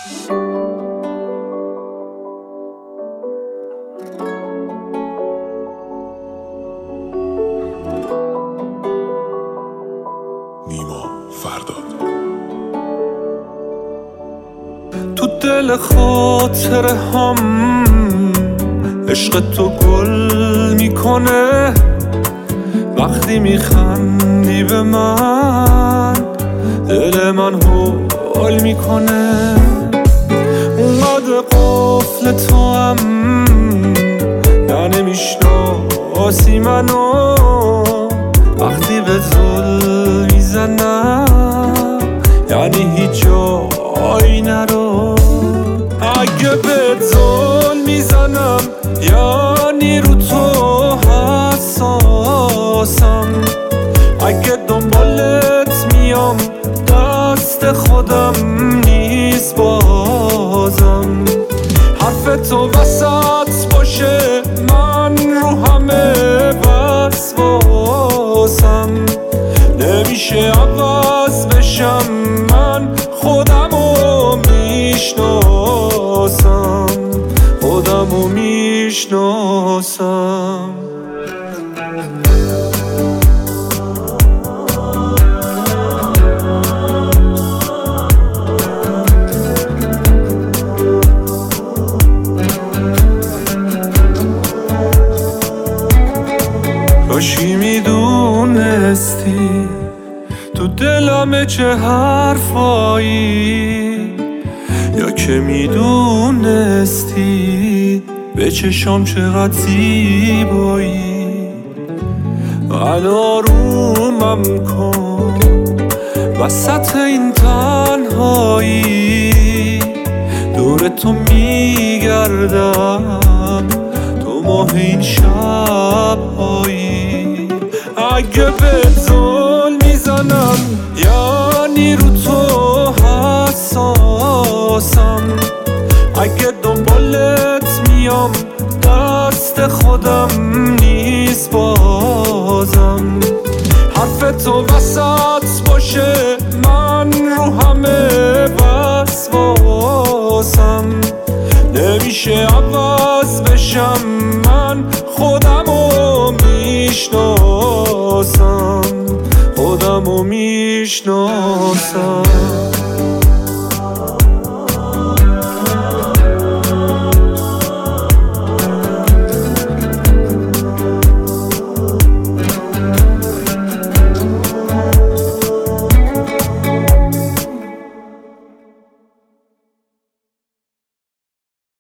نیما فرداد. تو دل خاطره هم عشق تو گل میکنه، وقتی میخندی به من دل من حال میکنه. اونقدر قفل تو هم نه نمیشناسی منو، وقتی به زل میزنم یعنی هیچ جایی نرو. اگه به زل میزنم یعنی رو تو حساسم، اگه دنبالت میام دست خودم نیست بازم. حرف تو وسط باشه من رو همه وسواسم، نمیشه عوض بشم من خودمو میشناسم، خودمو میشناسم. کاشی میدونستی تو دلمه چه حرفایی، یا که میدونستی به چشام چقدر زیبایی. آرومم کن وسط این تنهایی، دور تو میگردم تو ماه این شبهایی. اگه به زل میزنم یعنی رو تو حساسم، اگه دنبالت میام دست خودم نیست بازم. حرف تو وسط باشه من رو همه وسواسم، نمیشه عوض بشم من خودمو میشناسم، خودمو میشناسم.